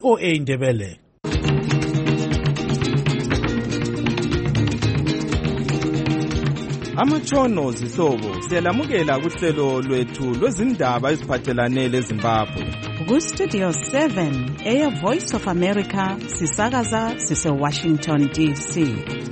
VOA Ndebele. Amatshono zihlobo siyalamukela kuhlelo lwethu lwezindaba eziphathelane leZimbabwe. Ku-Studio 7 Air Voice of America sisakaza sise-Washington DC.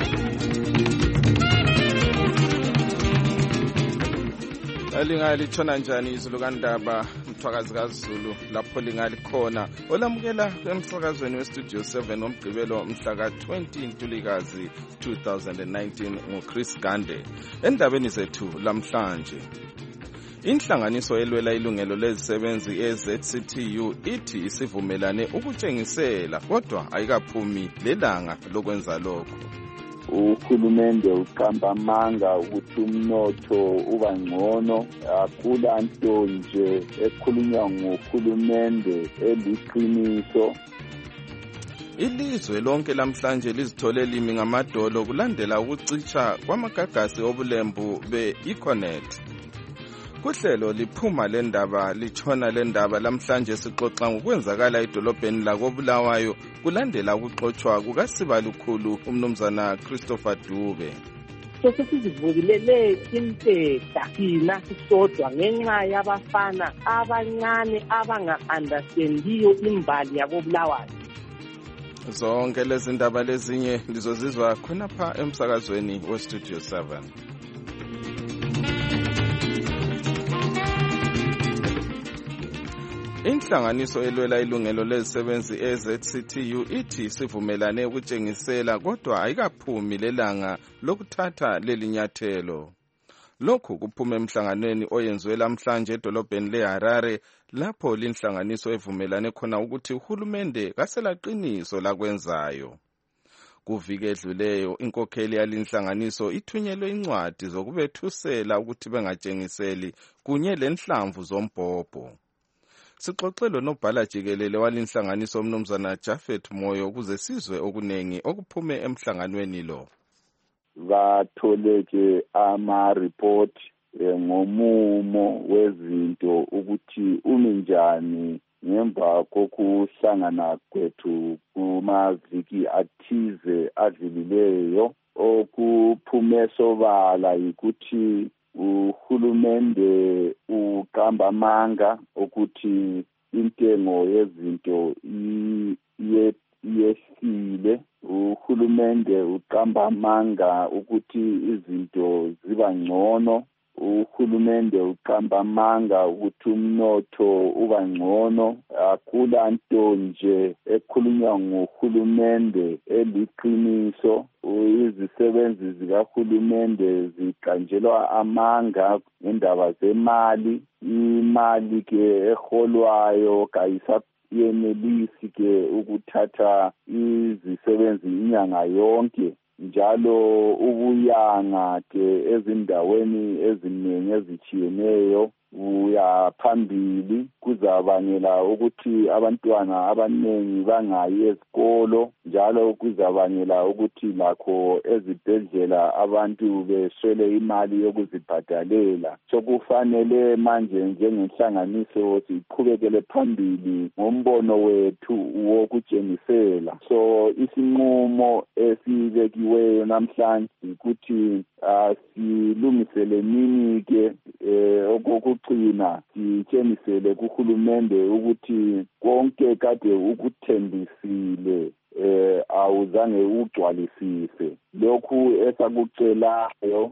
Lingalitshona njani izulu kandaba mthwakazi kaZulu lapho lingalikhona olamukela emsakazweni weStudio 7 omgqibelo mhla ka-20 Ntulikazi 2019 nguChris Gande. Endabeni zethu lamhlanje, inhlanganiso elwela ilungelo lezisebenzi eZCTU ithi isivumelane ukutshengisela kodwa ayikaphumi lelanga lokwenza lokho. Uhulumende uqamba amanga ukuthi umnotho uba ngcono, akulanto nje ekhulunywa ngohulumende eliqiniso. Ilizwe lonke lamhlanje lizithole limi ngamadolo kulandela ukucitsha kwamagagasi obulembu be-Econet. Kuhlelo liphuma lendaba litshona lendaba lamhlanje sixoxa ngokwenzakala edolobheni lakoBulawayo kulandela ukuxotshwa kukaSibalukhulu umnumzana Christopher Dube. Sesizivulele impeta thina sisodwa ngenxa yabafana abancane abanga-understandiyo imbali yakoBulawayo. Zonke lezi ndaba lezinye lizozizwa khonapha emsakazweni weStudio 7. Inhlanganiso elwela ilungelo lezisebenzi eZCTU ithi isivumelane ukutshengisela kodwa ayikaphumi lelanga lokuthatha leli nyathelo. Lokhu kuphume emhlanganweni oyenziwe lamhlanje edolobheni leHarare lapho linhlanganiso evumelane khona ukuthi uhulumende kaselaqiniso lakwenzayo. Kuviki edluleyo inkokheli yalinhlanganiso ithunyelwe incwadi zokubethusela ukuthi bengatshengiseli kunye lenhlamvu zombhobho. Sixoxelo nobhala jikelele walinhlanganiso umnumzana Jafet Moyo ukuze sizwe okunengi okuphume emhlanganweni lo. Bathole ke ama-report ngomumo wezinto ukuthi uminjani ngemva kokuhlangana kwethu kumaviki athize adlulileyo. Okuphume sobala yikuthi uhulumende uqamba amanga ukuthi intengo yezinto yehlile. Uhulumende uqamba amanga ukuthi izinto ziba ngcono. Uhulumende uqamba amanga ukuthi umnotho uba ngcono. Akulanto nje ekhulunywa ngohulumende eliqiniso. Izisebenzi zikahulumende ziqanjelwa amanga ngendaba zemali. Imali ke eholwayo kayisayenelisi ke ukuthatha izisebenzi inyanga yonke. Njalo ubuyanga ke ezindaweni eziningi ezitshiyeneyo buya phambili kuzabangela ukuthi abantwana abaningi bangayi ezikolo, njalo kuzabangela ukuthi lakho ezibhedlela abantu beswele imali yokuzibhadalela. Sokufanele manje njengenhlanganiso siqhubekele phambili ngombono wethu wokutshengisela. So isinqumo esibekiweyo namhlanje ukuthi silungisele nini ke okugcina sitshengisele kuhulumende ukuthi konke kade ukuthembisile awuzange ugcwalisise. Lokhu esakucelayo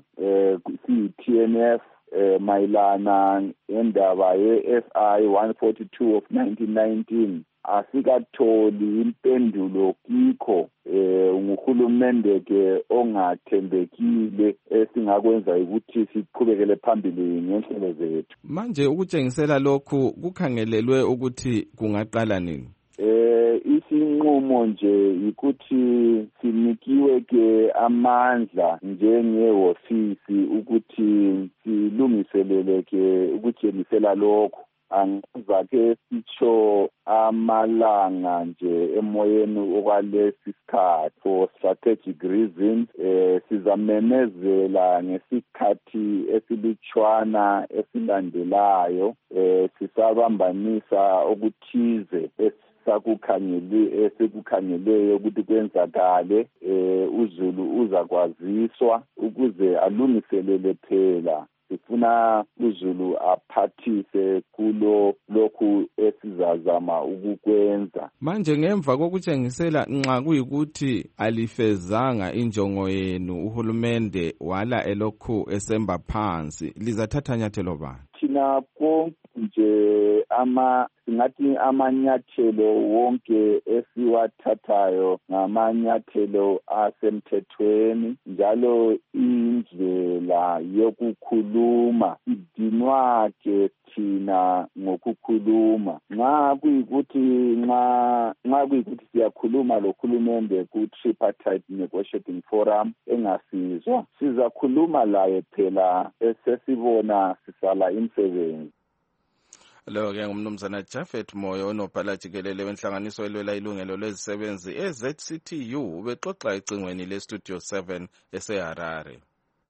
siyi-TNF mayelana endaba ye-SI 142 of 1919 asikatholi impendulo kikho. Nguhulumende ke ongathembekile esingakwenza ukuthi siqhubekele phambili ngenhlelo zethu. Manje ukutshengisela lokhu kukhangelelwe ukuthi kungaqala nini? Isinqumo nje ukuthi sinikiwe ke amandla njengehofisi ukuthi silungiselele ke ukutshengisela lokhu. Angizake sitsho amalanga nje emoyeni okwalesi sikhathi for strategic reasons. Sizamemezela ngesikhathi esilutshwana esilandelayo. Sisabambanisa okuthize esikukhangeleyo ukuthi kwenzakale uZulu uzakwaziswa ukuze alungiselele phela. Sifuna uZulu aphathise kulo lokhu esizazama ukukwenza. Manje ngemva kokutshengisela nxa kuyikuthi alifezanga injongo yenu, uhulumende wala elokhu esemba phansi, lizathatha nyathelo bani? Thina konke singathi amanyathelo wonke esiwathathayo ngamanyathelo asemthethweni, njalo indlela yokukhuluma idinwake thina ngokukhuluma. Nxa kuyikuthi siyakhuluma lokhulumende ku-tripartite negotiating forum engasizwa, sizakhuluma laye phela esesibona sisala imsebenzi. Lo-ke ngumnumzana Japhet Moyo, onobhala jikelele wenhlanganiso elwela ilungelo lwezisebenzi eZCTU, ubexoxa ecingweni leStudio 7 eseHarare.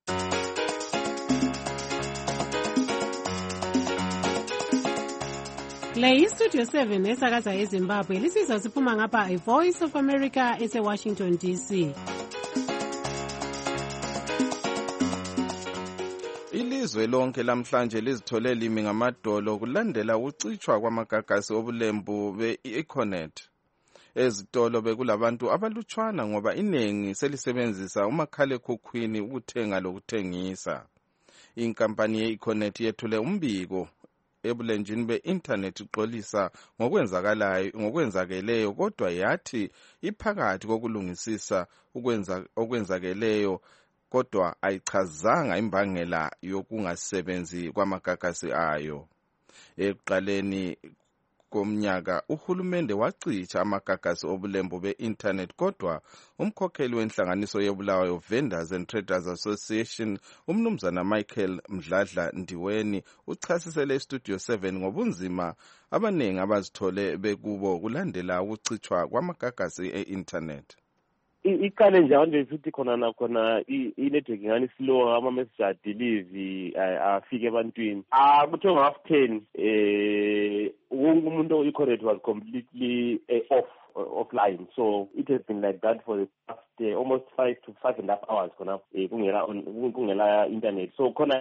Le iStudio 7 esakaza eZimbabwe lisiza siphuma ngapha iVoice of America eseWashington DC. Ilizwe lonke lamhlanje lizithole limi ngamadolo kulandela ukucitshwa kwamagagasi obulembu be-Econet. Ezitolo bekulabantu abalutshwana ngoba iningi selisebenzisa umakhalekhukhwini ukuthenga lokuthengisa. Inkampani ye-Econet yethule umbiko ebulenjini be-internet ixolisa ngokwenzakeleyo, kodwa yathi iphakathi kokulungisisa okwenzakeleyo, kodwa ayichazanga imbangela yokungasebenzi kwamagagasi ayo. Ekuqaleni komnyaka uhulumende wacitsha amagagasi obulembu be-internet, kodwa umkhokheli wenhlanganiso yeBulawayo Vendors and Traders Association, umnumzana Michael Mdladla Ndiweni, uchasisele eStudio 7 ngobunzima abaningi abazithole bekubo kulandela ukucitshwa kwamagagasi e-internet. Iqale nje manje futhi khona i-network ngani slow, ama-message adelive afike ebantwini kuthiwa ngo-half 10 wonke umuntu i-Econet was completely offline. So it has been like that for the past almost 5 to 5.5 hours khona kungela internet. So khona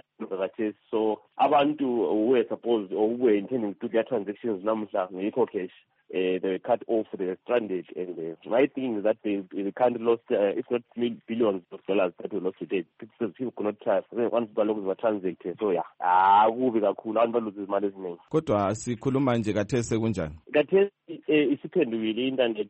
so abantu who were supposed or who were intending to do their transactions namuhla nge-Eco Cash, they were cut off, they were stranded, and my thing is that the country lost, if not billions of dollars that were lost today. People could not trust. Once balokhu zibatransact, so kubi kakhulu, abantu baluza izimali eziningi. Kodwa sikhuluma nje kathesi kunjani? Kathesi isiphendukile i-internet,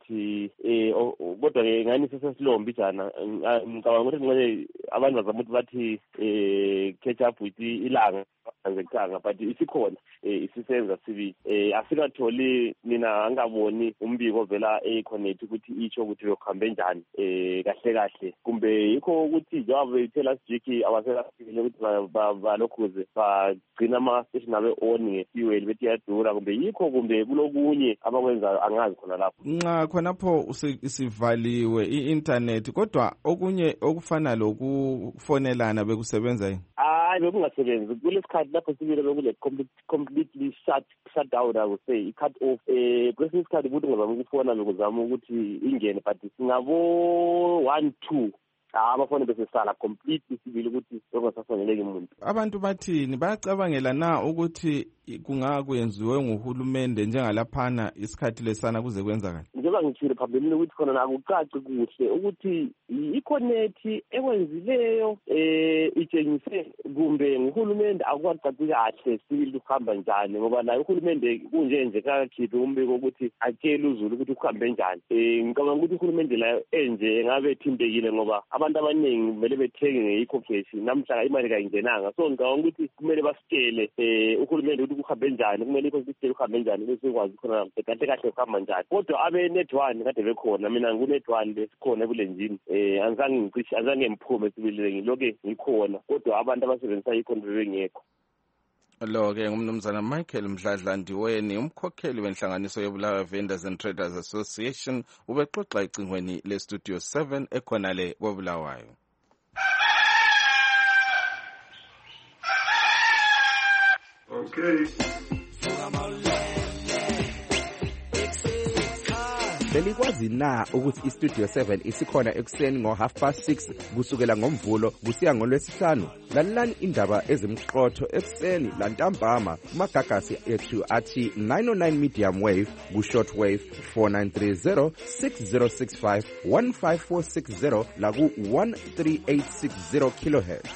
kodwa ngani sesesilowo mbijana. Ngicabanga ukuthi abantu bazama ukuthi bathi catch up with ilanga transactanga, but isikhona isisenza sibili. Asikatholi mina angaboni umbiko vela e-Econet ukuthi itsho ukuthi lokhambe njani kahle kahle, kumbe yikho ukuthi njengoba ithela sijiki abaselafile ukuthi balokhuze bagcina ama-station abe on nge-fuel bethi yadura, kumbe yikho kumbe kulokunye abakwenza angazi khona lapho. Nxa khonapho isivaliwe i-internet, kodwa okunye okufana lokufonelana bekusebenza yini? Bekungasebenzi kulesikhathi lapho sibile bekule completely shut down, I would say cut off. Kwesinye isikhathi ukuthi ngizama ukufona bekuzama ukuthi ingene, but singabo 1-2 amafoni besesala completely sibile ukuthi bekungasafaneleki umuntu. Abantu bathini bayacabangela na ukuthi kungakwenziwe nguhulumende njengalaphana isikhathi lesana kuze kwenzakala? Njengoba ngithile phambilini ukuthi khona nakucaci kuhle ukuthi i-Econet ekwenzileyo itshengise kumbe nguhulumende akwacaci kahle sibili ukuhamba njani, ngoba naye uhulumende kunje kakhiphe umbiko ukuthi atshele uZulu ukuthi ukuhambe njani. Ngicabanga ukuthi uhulumende la enje ngabe ethintekile ngoba abantu abaningi kumele bethenge nge-Eco Cash, namhla imali kayingenanga. So ngicabanga ukuthi kumele basitshele uhulumende ukuthi kuhambe njani, kumele isitshele ukuhambe njani bese kwazi khona kahle ukuhamba njani. Kodwa abe-net1 kade bekhona, mina ngu-net1 besikhona ebulenjini, azange ngiphume sibili ngiloke ngikhona, kodwa abantu abasebenzisa i-Econet bengekho. Lo-ke ngumnumzana Michael Mdladla Ndiweni, umkhokheli wenhlanganiso yeBulawayo Vendors and Traders Association, ubexoxa ecingweni leStudio 7 ekhona le koBulawayo. Okay. belikwazi na ukuthi iStudio 7 isikhona ekuseni ngo6:30 kusukela ngoMvulo kusiya ngoLwesihlanu? Lalelani indaba ezimqotho ekuseni lantambama kumagagasi ethu athi 909 medium wave ku-shortwave 4930 6065 15460 la ku-13860 kilohertz.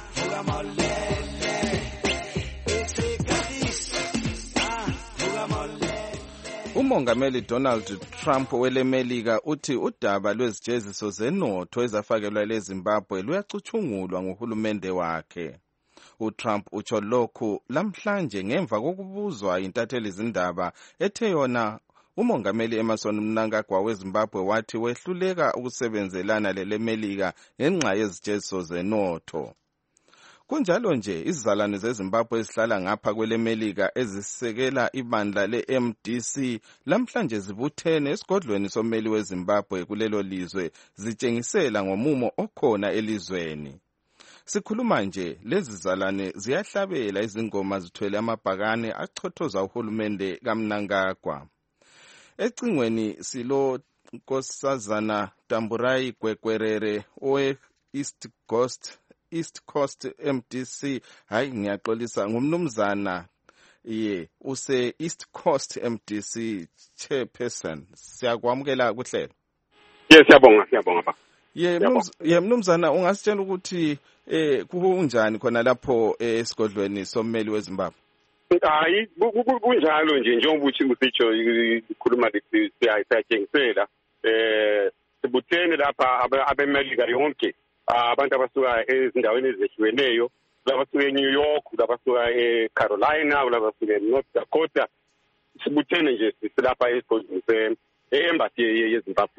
Umongameli Donald Trump welemelika uthi udaba lwezijeziso zenotho ezafakelwa leZimbabwe luyacuthungulwa ngohulumende wakhe. uTrump utsho lokhu lamhlanje ngemva kokubuzwa intatheli izindaba ethe yona umongameli Emmerson Mnangagwa weZimbabwe wathi wehluleka ukusebenzelana lelemelika ngenxa yezijeziso zenotho. Kunjalo nje izizalwane zeZimbabwe ezihlala ngapha kwelemelika ezisekela ibandla leMDC lamhlanje zibuthene esigodlweni sommeli weZimbabwe kulelo lizwe zitshengisela ngomumo okhona elizweni. Sikhuluma nje lezi zizalwane ziyahlabela izingoma zithwele amabhakane achothoza uhulumende kaMnangagwa. Ecingweni silo Nkosazana Tamburai Gwegwerere owe East Coast MDC hayi ngiyaxolisa ngumnumzana use East Coast MDC chairperson. Siyakwamukela kuhlelo. Yes, siyabonga ba. Mnumzana ungasitshela ukuthi kunjani khona lapho esigodlweni sommeli weZimbabwe? Hayi kunjalo nje njengoba uthi usitsho ikhuluma siyatshengisela sibuthene lapha abemelika yonke abantu abasuka ezindaweni ezehlukeneyo, labasuka eNew York, labasuka eCarolina, labasuka eNorth Dakota. Sibuthene nje silapha esigodlweni embassy yeZimbabwe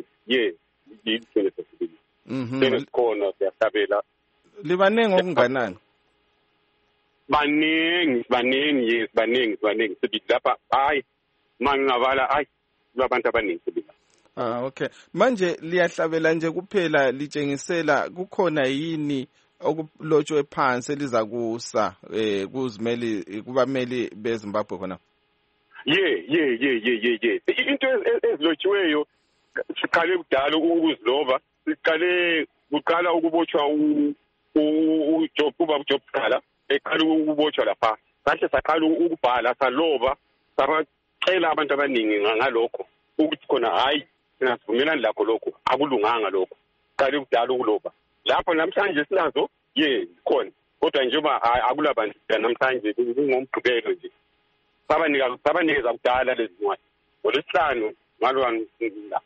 khona siyahlabela. Libanengi okunganani? Baningi yes, baningi sibili lapha. Hayi mangavala hayi abantu abaningi sibili. Okay. Manje liyahlabela nje kuphela litshengisela kukhona yini okulotshwe phansi elizakusa kuzimeli kubameli beZimbabwe khona? Into ezilotshiweyo siqale kudala ukuziloba, siqale kuqala ukubotshwa uJob Scala eqala ukubotshwa lapha. Kahle saqala ukubhala saloba sabacela abantu abaningi ngalokho ukuthi khona hayi sinavumelana lakho lokho akulunganga lokho. Qale kudala ukuloba. Lapho namhlanje sinazo khona. Kodwa njengoba akulabantu namhlanje kungomgqibelo nje. Sabanikeza kudala lezi ncwadi. ngoLwesihlanu malwana la.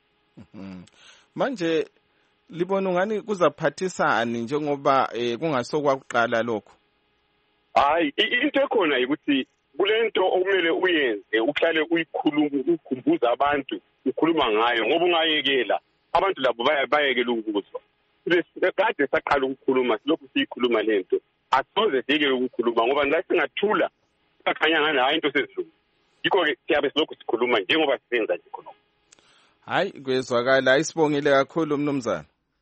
Manje libona ngani kuzaphathisani njengoba kungasokwakuqala lokho? Hayi into ekhona ukuthi kulento okumele uyenze uhlale uyikhumbuza abantu ukhuluma ngayo ngoba ungayekela abantu labo bayekela ukuzwa. Kade saqala ukukhuluma lokhu siyikhuluma lento asoze siyeke ukukhuluma ngoba la singathula sakhanya ngani hayi into sezidlule. Yikho ke siyabe silokhu sikhuluma njengoba sisenza nje khona. Hayi kwezwakala isibongile kakhulu mnumzana.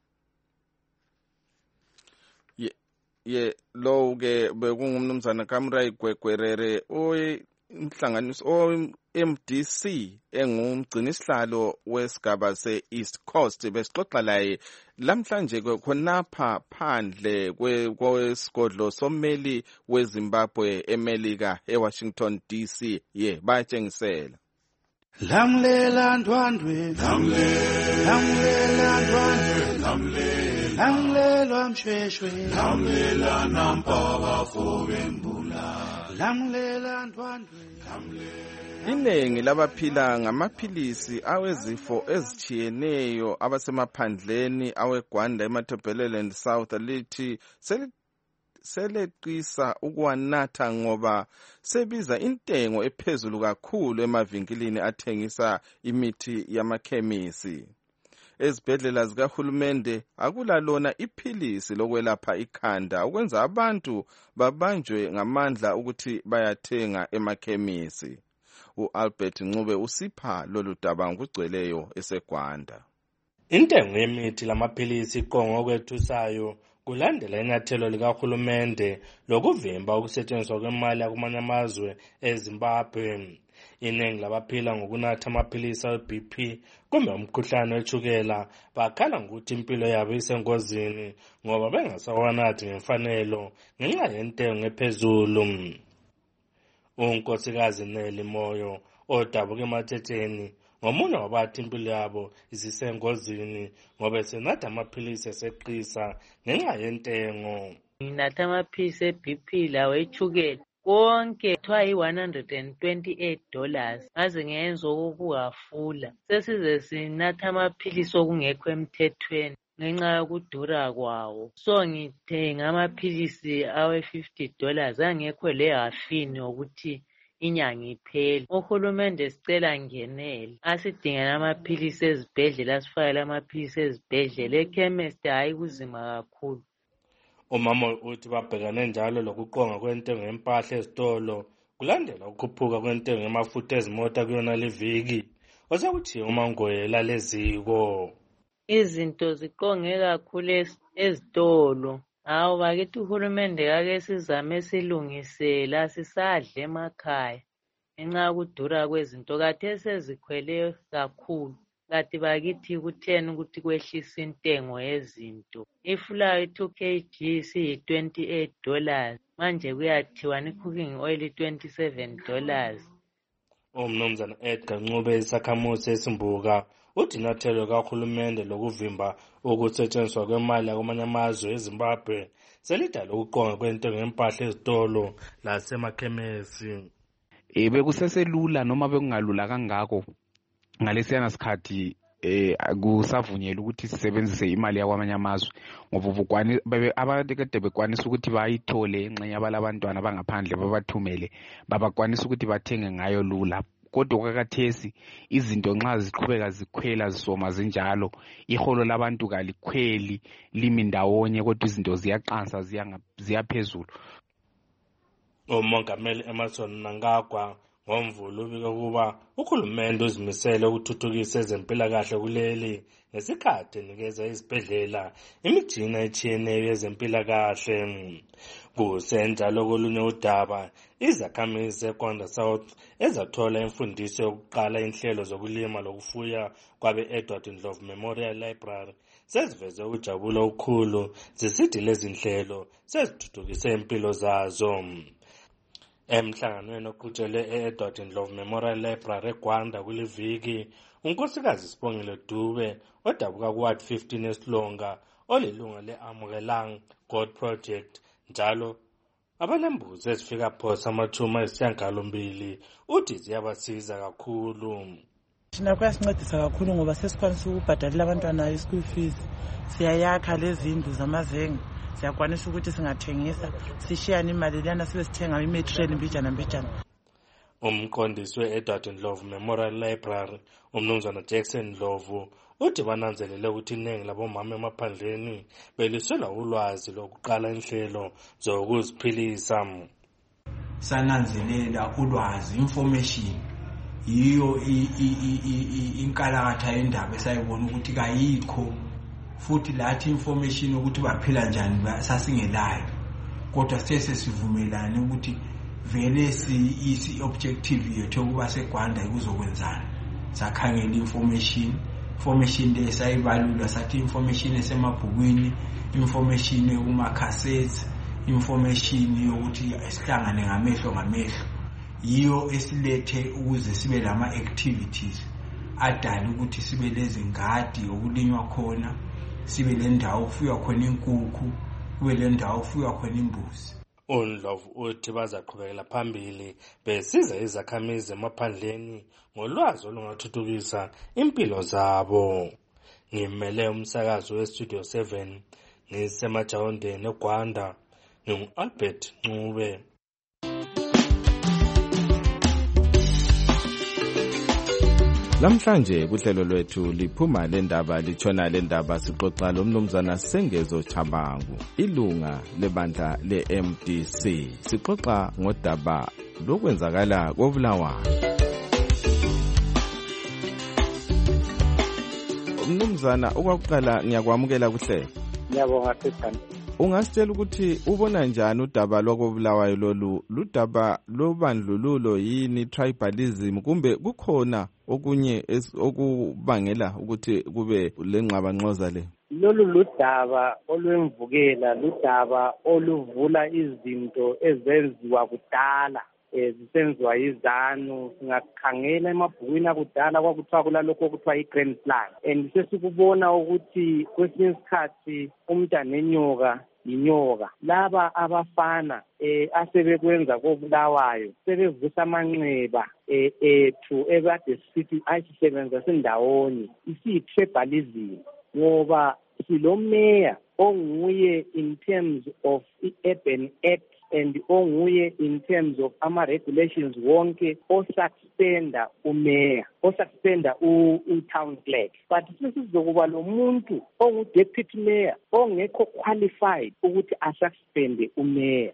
Lo ke bekungumnumzana Kamrai Gwegwerere inhlanganiso MDC engumgcini isihlalo wesigaba se-East Coast. Besixoxa laye lamhlanje khonapha phandle kwesigodlo sommeli weZimbabwe eMelika eWashington DC. Bayatshengisela. Lamlela ndwandwe, lamlela ndwandwe, lamlela mshweshwe, lamlela nampaba fobembula, lamlela ndwandwe. Iningi labaphila ngamaphilisi awezifo ezitshiyeneyo abasemaphandleni aweGwanda eMatebeleland South lithi seleqisa ukuwanatha ngoba sebiza intengo ephezulu kakhulu emavinkilini athengisa imithi yamakhemisi. Ezibhedlela zikahulumende akulalona iphilisi lokwelapha ikhanda ukwenza abantu babanjwe ngamandla ukuthi bayathenga emakhemisi. uAlbert Ncube usipha lolu daba ngokugcweleyo eseGwanda. Intengo yemithi lamaphilisi iqongo okwethusayo kulandela inyathelo likahulumende lokuvimba ukusetshenziswa kwemali yakumanye amazwe eZimbabwe. Iningi labaphila ngokunatha amaphilisi awe-BP kumbe umkhuhlane wetshukela bakhala ngokuthi impilo yabo isengozini ngoba bengasawanathi ngemfanelo ngenxa yentengo ephezulu. Unkosikazi Neli Moyo odabuka eMatheteni ngomunye wabathi impilo yabo isisengozini ngoba senatha amaphilisi eseqisa ngenxa yentengo. Nginatha amaphilisi e-BP lawo etshukela konke kuthiwa $128 ngaze ngenza okokuwafula. Sesize sinatha amaphilisi okungekho emthethweni ngenxa yokudura kwawo. So ngithenga amaphilisi awe-$50 angekho lehafini ukuthi inyanga iphele. Uhulumende sicela ngenele asidingele amaphilisi ezibhedlela, asifakele amaphilisi ezibhedlela. Ekhemesti hayi kuzima kakhulu. Umama uthi babhekane njalo lokuqonga kwentengo yempahla ezitolo kulandela ukukhuphuka kwentengo yamafutha ezimota kuyona leviki. Osekuthiwa uMangoyela leziko izinto ziqonge kakhulu ezitolo. Hawu bakithi uhulumende kake sizame silungisela sisadle emakhaya ngenxa yokudura kwezinto kade sezikhwele kakhulu. Kati bakithi kutheni ukuthi kwehlisa intengo yezinto. Ifulawa 2 kg siyi-$28 manje kuyathiwa i-cooking oil $27. Umnumzana Edgar Ncube isakhamuzi esimbuka uthi inyathelo kahulumende lokuvimba ukusetshenziswa kwemali yakwamanye amazwe eZimbabwe selidala ukuqonga kwentengo yempahla ezitolo lasemakhemesi. Bekuseselula noma bekungalula kangako ngalesiyana sikhathi kusavunyelwa ukuthi sisebenzise imali yakwamanye amazwe ngoba abantu kade bekwanisa ukuthi bayithole enxenye abalabantwana bangaphandle babathumele babakwanisa ukuthi bathenge ngayo lula. Kodwa kwakathesi izinto nxa ziqhubeka zikhwela zisoma zinjalo iholo labantu kalikhweli limi ndawonye kodwa izinto ziyaqansa ziyaphezulu. Umongameli Emerson Mnangagwa ngomvulo ubika kuba uhulumende uzimisele ukuthuthukisa ezempilakahle kuleli ngesikhathi enikeza izibhedlela imitshina etshiyeneyo yezempilakahle. Kusenjalo kolunye udaba izakhamizi zeGwanda South ezathola imfundiso yokuqala inhlelo zokulima lokufuya kwabe-Edward Ndlovu Memorial Library seziveze ukujabula okukhulu zisithi lezi nhlelo sezithuthukise impilo zazo. Emhlanganweni oqhutshelwe e-Edward Ndlovu Memorial Library eGwanda kuliviki, unkosikazi Sibongile Dube odabuka kuWard 15 eSilonga olilunga le-Amukelang God Project njalo abanembuzi ezifika phosa amathuma ayisishiyagalombili uthi ziyabasiza kakhulu. Thina kuyasincedisa kakhulu ngoba sesikwanisa ukubhadalela abantwana i-school fees, siyayakha lezi ndlu zamazenge, siyakwanisa ukuthi singathengisa sishiyane imali lana sibe sithenga imaterial mbijana. Umqondisi we-Edward Ndlovu Memorial Library umnumzana Jackson Ndlovu uthi bananzelele ukuthi iningi labomama emaphandleni beliselwa ulwazi lokuqala inhlelo zokuziphilisa. Sananzelela ulwazi, information yiyo inkalakatha yendaba esayibona ukuthi kayikho, futhi lathi information ukuthi baphila njani sasingelayo, kodwa sesivumelane ukuthi vele isi-objective yethu ukuba seGwanda ikuzokwenzana. Sakhangela information le sayibalula, sathi information esemabhukwini, information kuma-cassettes, information yokuthi sihlangane ngamehlo yiyo esilethe ukuze sibe lama-activities adala ukuthi sibe lezi ngadi okulinywa khona, sibe le ndawo okufuywa khona inkukhu, kube le ndawo okufuywa khona imbuzi. UNdlovu uthi bazaqhubekela phambili besiza izakhamizi emaphandleni ngolwazi olungathuthukisa impilo zabo. Ngimele umsakazo weStudio 7 ngisemajawondeni eGwanda, ngingu-Albert Ncube. Lamhlanje kuhlelo lwethu liphuma lendaba litshona lendaba sixoxa lomnumzana Sengezo Chabangu, ilunga lebandla le-MDC. Sixoxa ngodaba lokwenzakala koBulawayo. Umnumzana okwakuqala ngiyakwamukela kuhlelo. Ngiyabonga sithando. ungasitshela ukuthi ubona njani udaba lwakobulawayo lolu ludaba lobandlululo yini, tribalism, kumbe kukhona okunye okubangela ukuthi kube lengxabanxoza le? Lolu ludaba olwemvukela, ludaba oluvula izinto ezenziwa kudala zisenziwa yizanu. Singakhangela emabhukwini akudala kwakuthiwa kulalokho okuthiwa i-grand plan, and sesikubona ukuthi kwesinye isikhathi umntanenyoka inyoka. Laba abafana asebekwenza kobulawayo sebevusa amanxeba ethu ebade sithi ayisisebenza sindawonye, isiyi-tribalism, ngoba silomeya onguye in terms of i-urban act and onguye in terms of ama-regulations wonke osuspenda umeya, osuspenda u-town clerk. But sesizokuba lo muntu ongu-deputy mayor ongekho qualified ukuthi asuspende umeya,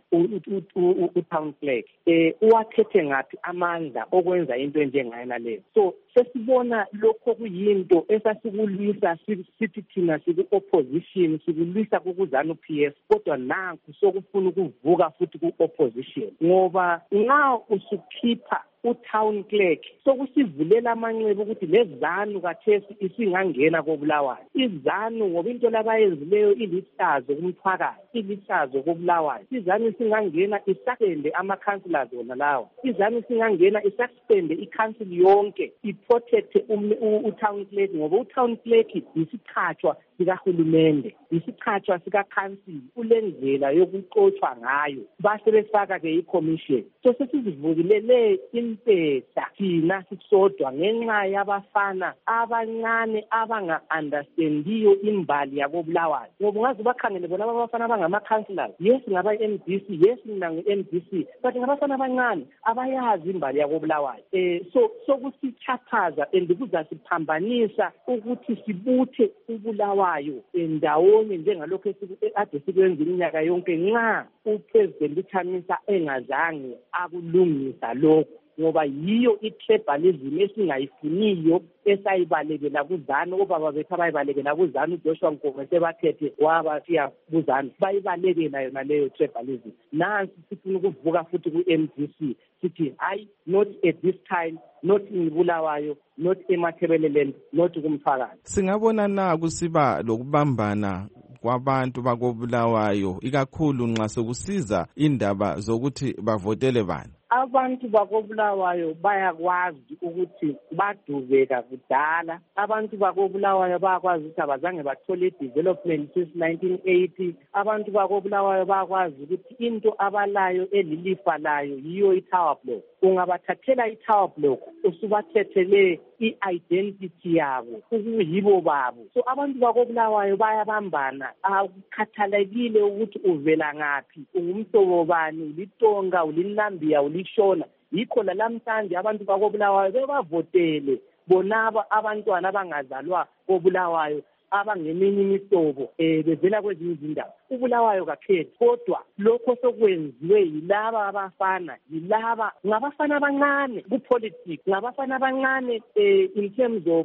u-town clerk. Uwathethe ngaphi amandla okwenza into enjengayena leyo? So sesibona lokho kuyinto esasikulwisa sithi thina siku-opposition, sikulwisa kukuzanu PS, kodwa nanku sokufuna ukuvuka futhi ku-opposition, ngoba nxa usukhipha u-town clerk sokusivulela amanxeba ukuthi lezanu kathesi isingangena kobulawayo. Izanu ngoba into labayenzileyo ilihlazo kumthwakazi, ilihlazo kobulawayo. Izanu isingangena isaspende ama-councillors wona lawa. Izanu isingangena isaspende i-council yonke, iprotecte u-town clerk, ngoba u-town clerk yisiqhatshwa sikahulumende, yisiqhatshwa sika-council, kulendlela yokuxotshwa ngayo. Base befaka-ke i-commission. So sesizivukilele impesa thina sisodwa ngenxa yabafana abancane abanga-understandiyo imbali yakobulawayo. Ngoba ungaze bakhangele bona abafana abangama-councillors, yes ngaba-MDC, yes nangu-MDC, but ngabafana abancane abayazi imbali yakobulawayo. So kusithathaza and kuzasiphambanisa ukuthi sibuthe ubulawayo ndawonye njengalokho ade sikwenza iminyaka yonke nxa uPresident uThamisa engazange akulungisa lokho, ngoba yiyo i-tribalism esingayifuniyo esayibalekela kuzanu. Obaba bethu abayibalekela kuzanu, uJoshua Nkomo sebathethe wabasiya kuzanu, bayibalekela yona leyo tribalism. Nansi sifuna ukuvuka futhi ku-MDC sithi hayi, not at this time, not in Bulawayo, not eMathebeleland, not kumthwakazi. Singabona na kusiba lokubambana kwabantu bakobulawayo ikakhulu nxa sokusiza indaba zokuthi bavotele bani? Abantu bakobulawayo bayakwazi ukuthi badubeka kudala. Abantu bakobulawayo bayakwazi ukuthi abazange bathole development since 1980. Abantu bakobulawayo bayakwazi ukuthi into abalayo elilifa layo yiyo i-tower block. Ungabathathela i-tower block usubathethele i-identity yabo, ukuyibo babo. So abantu bakobulawayo bayabambana, akukhathalekile ukuthi uvela ngaphi, ungumhlobo bani, ulitonga, ulilambiya, ulishona. Yikho namhlanje abantu bakobulawayo bebavotele bonaba abantwana abangazalwa kobulawayo abangeminye imihlobo bevela kwezinye izindawo. Ubulawayo kakhethi, kodwa lokho sokwenziwe yilaba abafana, yilaba ngabafana abancane ku-politics, ngabafana abancane in terms of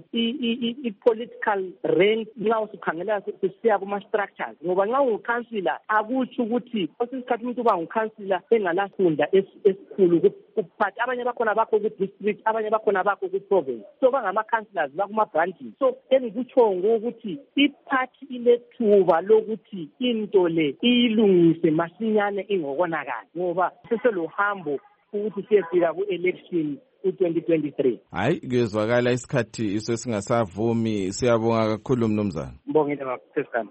i-political rank. Nxa usukhangela sisiya kuma-structures, ngoba nxa ungukhansila akutsho ukuthi kwesikhathi umuntu uba ngukhansila engalafunda esikhulu kuphathi. Abanye bakhona bakho ku-district, abanye bakhona bakho ku-province, so bangama-councillors bakuma-branches. So engikutshongo ukuthi iphathi ilethuba lokuthi into le iyilungise masinyane ingokonakala, ngoba seselohambo ukuthi siyefika ku-election u-2023. Hayi, kuyezwakala isikhathi iso singasavumi. Siyabonga kakhulu mnumzana. Mbongile bakusesana.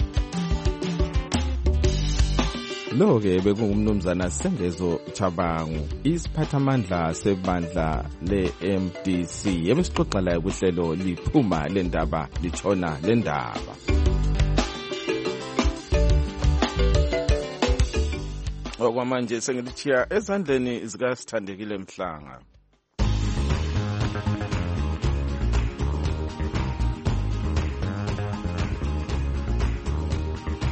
Lo-ke bekungumnumzana Sengezo Chabangu, isiphathamandla sebandla le-MDC ebesixoxa layo kuhlelo liphuma lendaba litshona lendaba. Okwamanje sengilithiya ezandleni zikaSithandekile Mhlanga.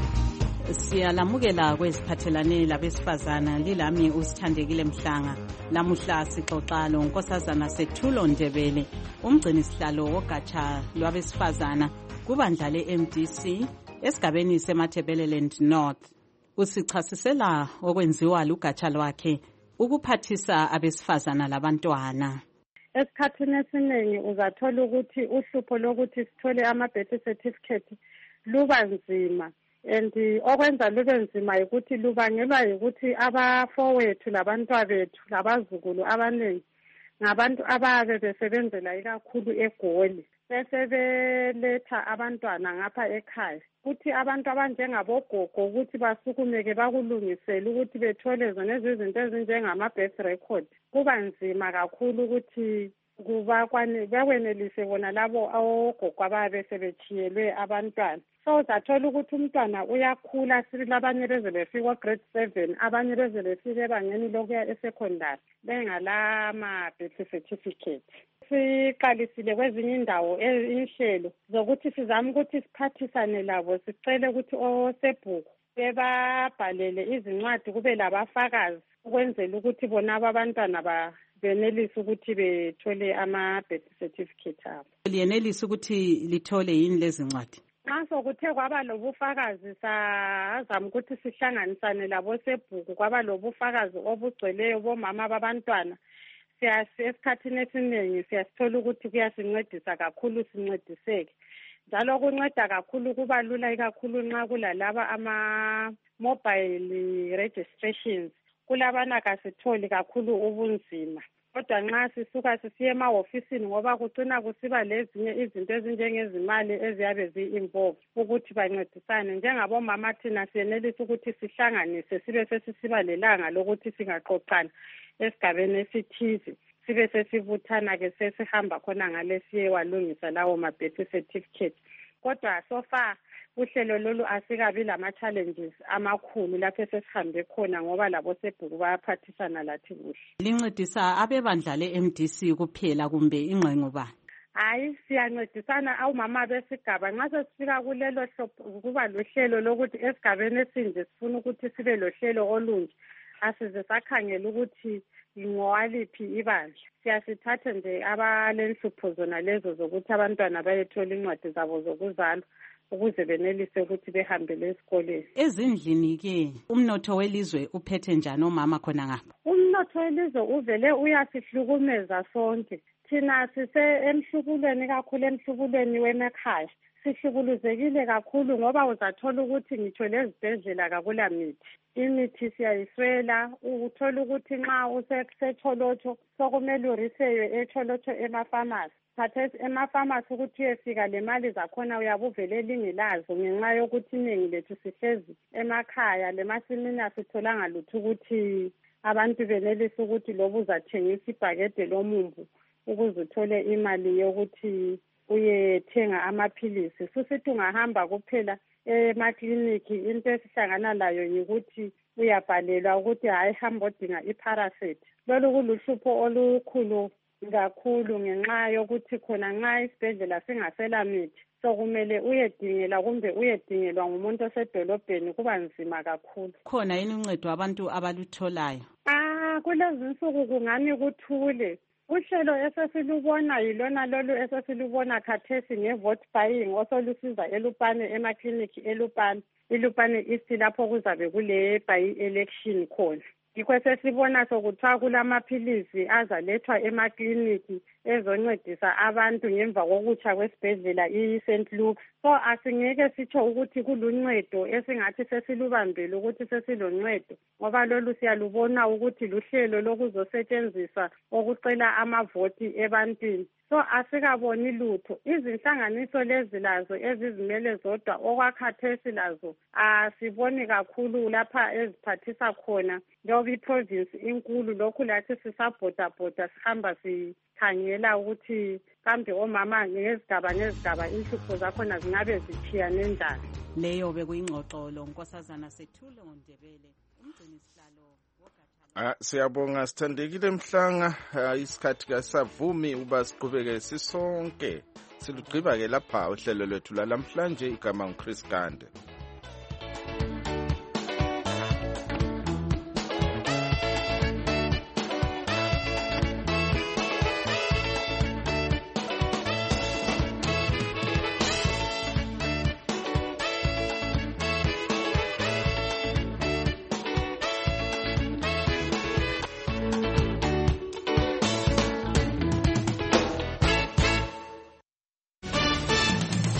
Siyalamukela kweziphathelane labesifazana, lilami uSithandekile Mhlanga. Lamuhla sixoxa loNkosazana Sethulo Ndebele, umgcini sihlalo wogatsha lwabesifazana kubandla le-MDC esigabeni seMatabeleland North. Usichasisela okwenziwa lugatsha lwakhe ukuphathisa abesifazana labantwana. Esikhathini esiningi uzathola ukuthi uhlupho lokuthi sithole ama-birth certificate luba nzima, and okwenza lube nzima ukuthi lubangelwa ukuthi abafowethu labantwa bethu labazukulu abaningi ngabantu ababe besebenzela ikakhulu eGoli, besebeletha abantwana ngapha ekhaya. Kuthi abantu abanjengabogogo ukuthi basukumeke bakulungisele ukuthi bethole zonezi izinto ezinjengama-birth record, kuba nzima kakhulu ukuthi bakwenelise bona labo ogogo ababe sebechiyelwe abantwana. So uzathola ukuthi umntwana uyakhula, sibili abanye beze befika grade 7, abanye beze befika ebangeni lokuya esecondary bengalama-birth certificate. Siqalisile kwezinye indawo inhlelo zokuthi sizame ukuthi siphathisane labo, sicele ukuthi osebhuku bebabhalele izincwadi kube labafakazi ukwenzela ukuthi bona abantwana benelise ukuthi bethole ama-birth certificate abo. Liyenelise ukuthi lithole yini lezi ncwadi? Nxa sokuthe kwaba lobufakazi sazama ukuthi sihlanganisane labo sebhuku, kwaba lobufakazi obugcweleyo bomama babantwana, esikhathini esiningi siyasithola ukuthi kuyasincedisa kakhulu, sincediseke. Njalo kunceda kakhulu, kuba lula ikakhulu nxa kulalaba ama-mobile registrations, kulabana kasitholi kakhulu ubunzima. Kodwa nxa sisuka sisiye emahofisini ngoba kucina kusiba lezinye izinto ezinjengezimali eziyabe zi-involve ukuthi bancedisane. Njengabomama thina siyenelisa ukuthi sihlanganise sibe sesisiba lelanga lokuthi singaxoxana esigabeni esithize, sibe sesibuthana-ke sesihamba khona ngale siyewalungisa lawo ma-birth certificate. Kodwa so far uhlelo lolu asikabi lama-challenges amakhulu lapho sesihambe khona ngoba labo sebhuku bayaphathisana lathi kuhle. Lincedisa abebandla le-MDC kuphela kumbe ingxenye bani? Hayi, siyancedisana awumama besigaba. Nxa sesifika kulelo kuba lohlelo lokuthi esigabeni esinje sifuna ukuthi sibe lohlelo olunje, asize sakhangela ukuthi ngowaliphi ibandla. Siyasithatha nje abalenhlupho zona lezo zokuthi abantwana bayethola incwadi zabo zokuzalwa ukuze benelise ukuthi behambele esikoleni. Ezindlini-ke umnotho welizwe uphethe njani omama khona ngapha? Umnotho welizwe uvele uyasihlukumeza sonke. Thina emhlubulweni kakhulu, emhlubulweni wemakhaya sihlukuluzekile kakhulu ngoba uzathola ukuthi ngitsho lezibhedlela kakula mithi. Imithi siyayiswela, uthola ukuthi nxa useTholotsho sokumele uriseywe eTholotsho emafamasi. Khathesi emafamasi ukuthi uyefika le mali zakhona uyabe uvele lingilazo ngenxa yokuthi iningi lethu sihlezi emakhaya, lemasimini asitholanga lutho ukuthi abantu benelise ukuthi lobu uzathengisa ibhakede lomumbu ukuze uthole imali yokuthi uyethenga amaphilisi. Susithi ungahamba kuphela emakliniki into esihlangana layo yikuthi uyabhalelwa ukuthi hayi hamba odinga iParacet. Lolu kuluhlupho olukhulu kakhulu ngenxa yokuthi khona nxa isibhedlela singasela mithi sokumele uyedingela kumbe uyedingelwa ngumuntu osedolobheni, kuba nzima kakhulu. Khona yini uncedo abantu abalutholayo? Kulezi nsuku kungani kuthule. Uhlelo esesilubona yilona lolu esesilubona khathesi nge-vote buying osolusiza eLupane, emakliniki eLupane, iLupane East lapho kuzabe kule by-election khona. Yikho sesibona sokuthiwa kulamaphilisi azalethwa emakliniki ezoncedisa abantu ngemva kokutsha kwesibhedlela i-St. Luke's. So asingeke sitsho ukuthi kuluncedo esingathi sesilubambele ukuthi sesiloncedo ngoba lolu siyalubona ukuthi luhlelo lokuzosetshenziswa okucela amavoti ebantwini. So asikaboni lutho. Izinhlanganiso lezi lazo ezizimele zodwa okwakhathesi lazo asiboni kakhulu lapha eziphathisa khona njengoba iprovince inkulu. Lokhu lathi sisabhodabhoda sihamba sikhangela ukuthi kambe omama ngezigaba ngezigaba inhlupho zakhona zingabe zitshiyane njani. Leyo bekuyingxoxo loNkosazana Sethulo Ndebele, umgcini sihlalo. Siyabonga Sithandekile Mhlanga. Isikhathi kasavumi uba siqhubeke sisonke. Silugqiba ke lapha uhlelo lwethu lalamhlanje. Igama nguChris Gande.